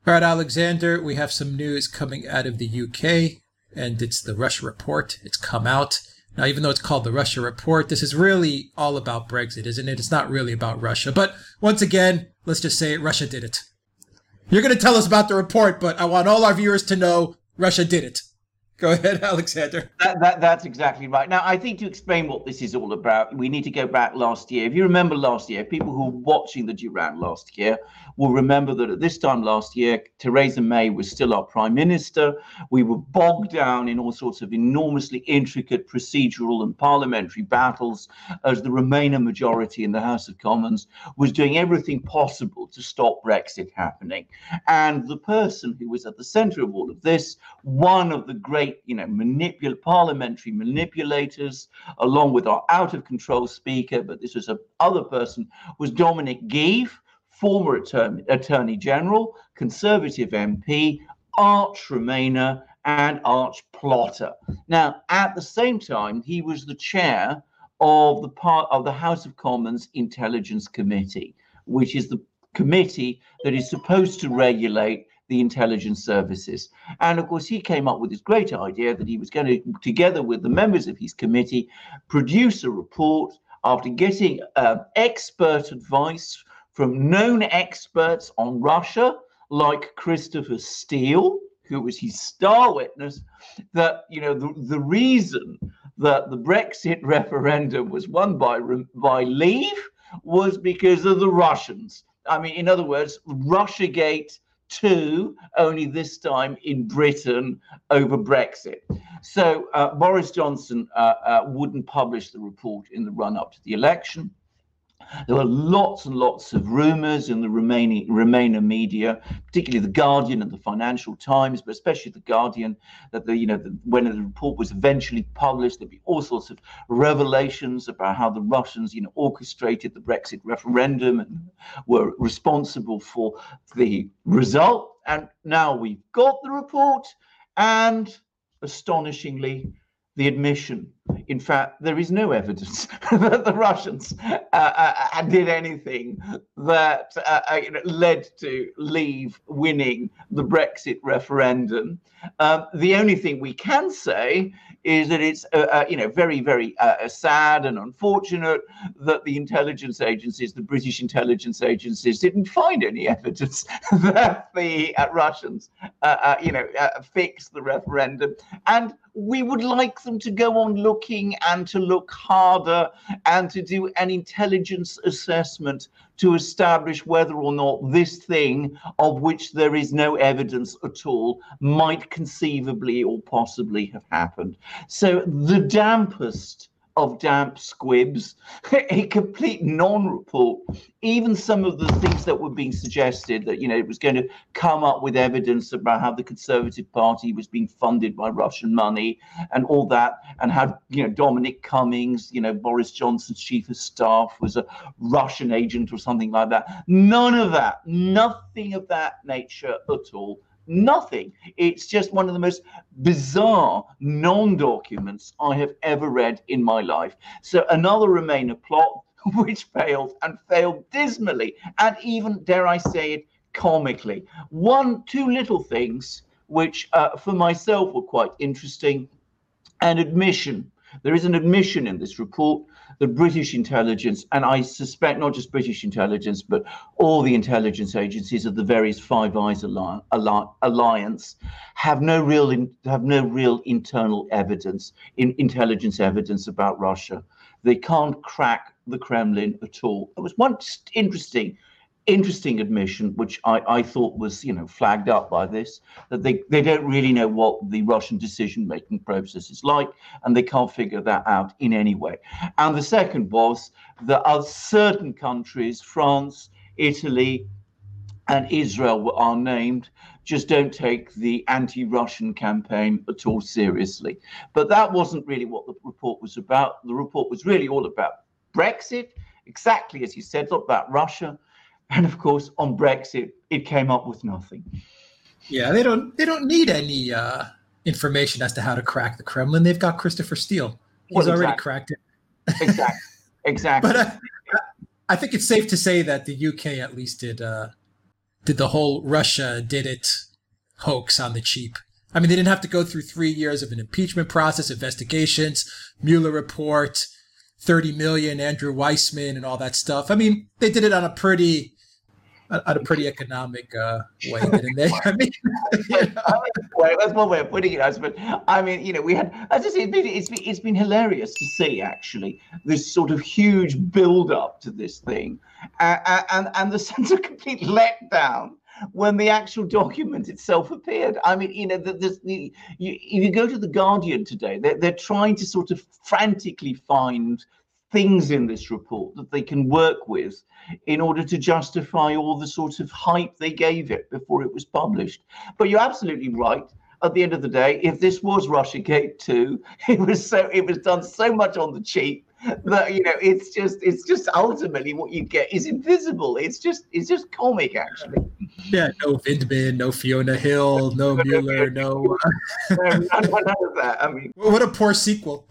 All right, Alexander, we have some news coming out of the UK, and it's the Russia Report. It's come out. Now, even though it's called the Russia Report, this is really all about Brexit, isn't it? It's not really about Russia. But once again, let's just say it, Russia did it. You're going to tell us about the report, but I want all our viewers to know Russia did it. Go ahead, Alexander. That's exactly right. Now, I think to explain what this is all about, we need to go back last year. If you remember last year, people who were watching the Durand last year will remember that at this time last year, Theresa May was still our prime minister. We were bogged down in all sorts of enormously intricate procedural and parliamentary battles as the Remainer majority in the House of Commons was doing everything possible to stop Brexit happening. And the person who was at the center of all of this, one of the great parliamentary manipulators, along with our out of control speaker, but this was other person, was Dominic Geeve, former Attorney General, Conservative MP, arch Remainer and arch plotter. Now, at the same time, he was the chair of the House of Commons Intelligence Committee, which is the committee that is supposed to regulate the intelligence services. And of course, he came up with this great idea that he was going to, together with the members of his committee, produce a report after getting expert advice from known experts on Russia, like Christopher Steele, who was his star witness, that the reason that the Brexit referendum was won by Leave was because of the Russians. I mean, in other words, Russiagate 2, only this time in Britain over Brexit. So Boris Johnson wouldn't publish the report in the run-up to the election. There were lots and lots of rumors in the Remainer media, particularly The Guardian and the Financial Times, but especially The Guardian, that when the report was eventually published, there'd be all sorts of revelations about how the Russians, orchestrated the Brexit referendum and were responsible for the result. And now we've got the report, and astonishingly, the admission. In fact, there is no evidence that the Russians did anything that led to Leave winning the Brexit referendum. The only thing we can say is that it's very, very sad and unfortunate that the intelligence agencies, the British intelligence agencies, didn't find any evidence that the Russians, fixed the referendum. And we would like them to go on looking and to look harder and to do an intelligence assessment to establish whether or not this thing, of which there is no evidence at all, might conceivably or possibly have happened. So the dampest of damp squibs, a complete non-report. Even some of the things that were being suggested, that it was going to come up with evidence about how the Conservative Party was being funded by Russian money and all that, and how Dominic Cummings, Boris Johnson's chief of staff, was a Russian agent or something like that. None of that, nothing of that nature at all. Nothing. It's just one of the most bizarre non-documents I have ever read in my life. So another Remainer plot which failed, and failed dismally, and even, dare I say it, comically. Two little things which for myself were quite interesting. An admission. There is an admission in this report that British intelligence, and I suspect not just British intelligence, but all the intelligence agencies of the various Five Eyes alliance, have no real internal evidence, intelligence evidence about Russia. They can't crack the Kremlin at all. There was one interesting admission, which I thought was, flagged up by this, that they don't really know what the Russian decision-making process is like, and they can't figure that out in any way. And the second was that certain countries, France, Italy, and Israel are named, just don't take the anti-Russian campaign at all seriously. But that wasn't really what the report was about. The report was really all about Brexit, exactly as you said, not about Russia. And of course, on Brexit, it came up with nothing. Yeah, they don't need any information as to how to crack the Kremlin. They've got Christopher Steele. He's already cracked it. Exactly. But I think it's safe to say that the UK at least did did the whole Russia did it hoax on the cheap. I mean, they didn't have to go through 3 years of an impeachment process, investigations, Mueller report, 30 million, Andrew Weissman, and all that stuff. I mean, they did it on a pretty economic way, didn't they? I mean, that's one way of putting it, I suppose. I mean, we had, as I say, it's been hilarious to see actually this sort of huge build-up to this thing, and the sense of complete letdown when the actual document itself appeared. I mean, if you go to The Guardian today, they're trying to sort of frantically find things in this report that they can work with in order to justify all the sort of hype they gave it before it was published. But you're absolutely right. At the end of the day, if this was Russiagate 2, it was done so much on the cheap that it's just ultimately what you get is invisible. It's just comic, actually. Yeah, no Vindman, no Fiona Hill, no Mueller, no none of that. I mean, what a poor sequel.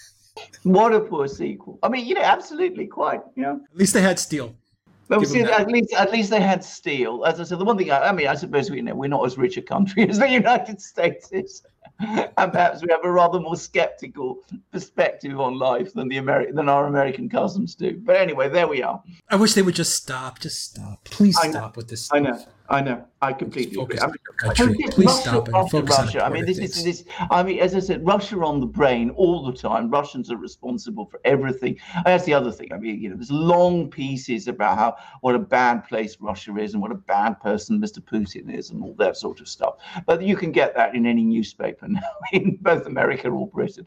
What a poor sequel. I mean, absolutely, quite. At least they had Steele. Well, see, at least they had Steele. As I said, the one thing I suppose we're not as rich a country as the United States is, and perhaps we have a rather more skeptical perspective on life than our American cousins do. But anyway, there we are. I wish they would just stop. Just stop. Please stop with this stuff. I know. I completely agree. Please stop and focus on Russia. I mean, this. I mean, as I said, Russia on the brain all the time. Russians are responsible for everything. And that's the other thing. I mean, there's long pieces about what a bad place Russia is and what a bad person Mr. Putin is and all that sort of stuff. But you can get that in any newspaper now, in both America or Britain.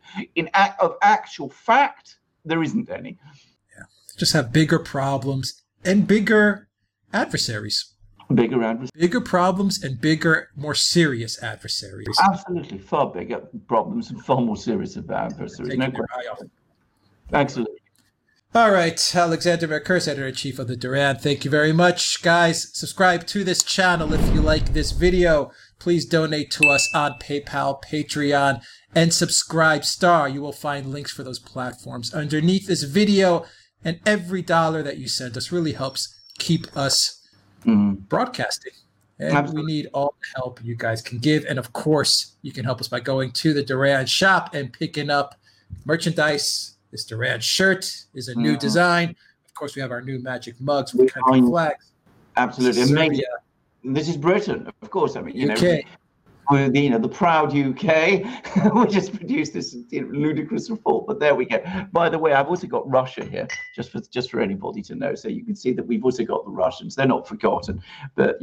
Of actual fact, there isn't any. Yeah, just have bigger problems and bigger adversaries. Bigger problems and bigger, more serious adversaries. Absolutely, far bigger problems and far more serious adversaries. No question. Absolutely. All right, Alexander Mercurs, Editor-in-Chief of the Duran. Thank you very much, guys. Subscribe to this channel if you like this video. Please donate to us on PayPal, Patreon, and Subscribestar. You will find links for those platforms underneath this video, and every dollar that you send us really helps keep us broadcasting. And Absolutely. We need all the help you guys can give. And of course, you can help us by going to the Duran shop and picking up merchandise. This Duran shirt is a new design. Of course, we have our new magic mugs with country flags. Absolutely. Amazing. This is Britain, of course. I mean, UK. The proud UK. We just produced this ludicrous report, but there we go. By the way, I've also got Russia here, just for anybody to know, so you can see that we've also got the Russians. They're not forgotten, but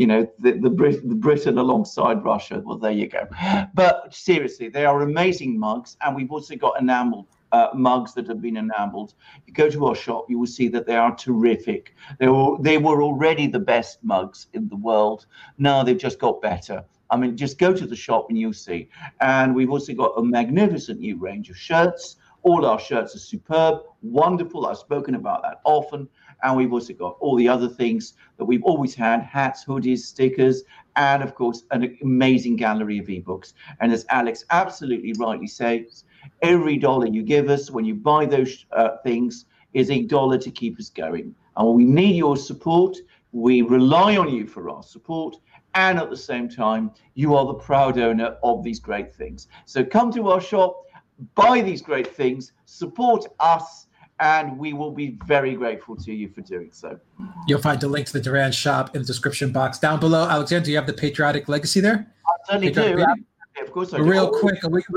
the Britain alongside Russia. Well, there you go. But seriously, they are amazing mugs, and we've also got enameled mugs that have been enameled. You go to our shop, you will see that they are terrific. They were already the best mugs in the world. Now they've just got better. I mean, just go to the shop and you'll see. And we've also got a magnificent new range of shirts. All our shirts are superb, wonderful. I've spoken about that often. And we've also got all the other things that we've always had: hats, hoodies, stickers, and of course, an amazing gallery of ebooks. And as Alex absolutely rightly says, every dollar you give us when you buy those things is $1 to keep us going. And we need your support. We rely on you for our support. And at the same time, you are the proud owner of these great things. So come to our shop, buy these great things, support us, and we will be very grateful to you for doing so. You'll find the link to the Duran shop in the description box down below. Alexander, do you have the patriotic legacy there? I certainly do. Of course I do. Real quick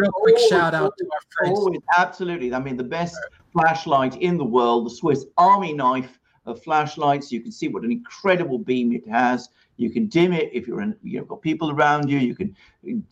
shout out to our friends. Always, absolutely. I mean, the best flashlight in the world, the Swiss Army knife of flashlights. You can see what an incredible beam it has. You can dim it if you've got people around you. You can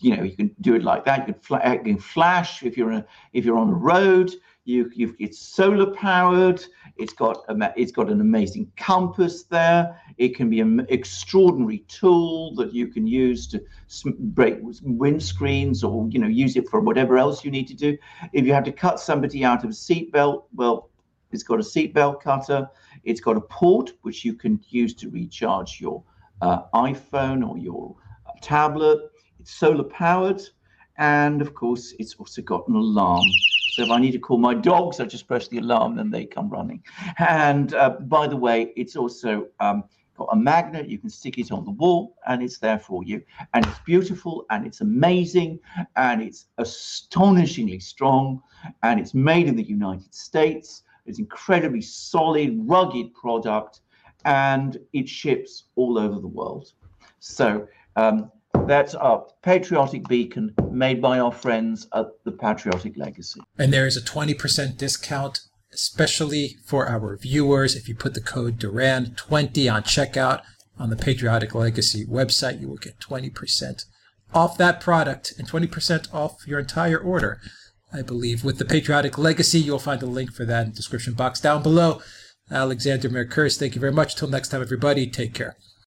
do it like that. You can flash if you're on a road. It's solar powered. It's got an amazing compass there. It can be an extraordinary tool that you can use to break windscreens, or use it for whatever else you need to do. If you have to cut somebody out of a seatbelt, well, it's got a seatbelt cutter. It's got a port which you can use to recharge your iPhone or your tablet. It's solar powered, and of course it's also got an alarm. So if I need to call my dogs, I just press the alarm and they come running. And by the way, it's also got a magnet, you can stick it on the wall, and it's there for you. And it's beautiful, and it's amazing, and it's astonishingly strong, and it's made in the United States. It's incredibly solid, rugged product, and it ships all over the world. So that's our patriotic beacon made by our friends at the Patriotic Legacy. And there is a 20% discount, especially for our viewers. If you put the code Duran20 on checkout on the Patriotic Legacy website, you will get 20% off that product and 20% off your entire order, I believe. With the Patriotic Legacy, you'll find a link for that in the description box down below. Alexander Mercouris, thank you very much. Till next time, everybody, take care.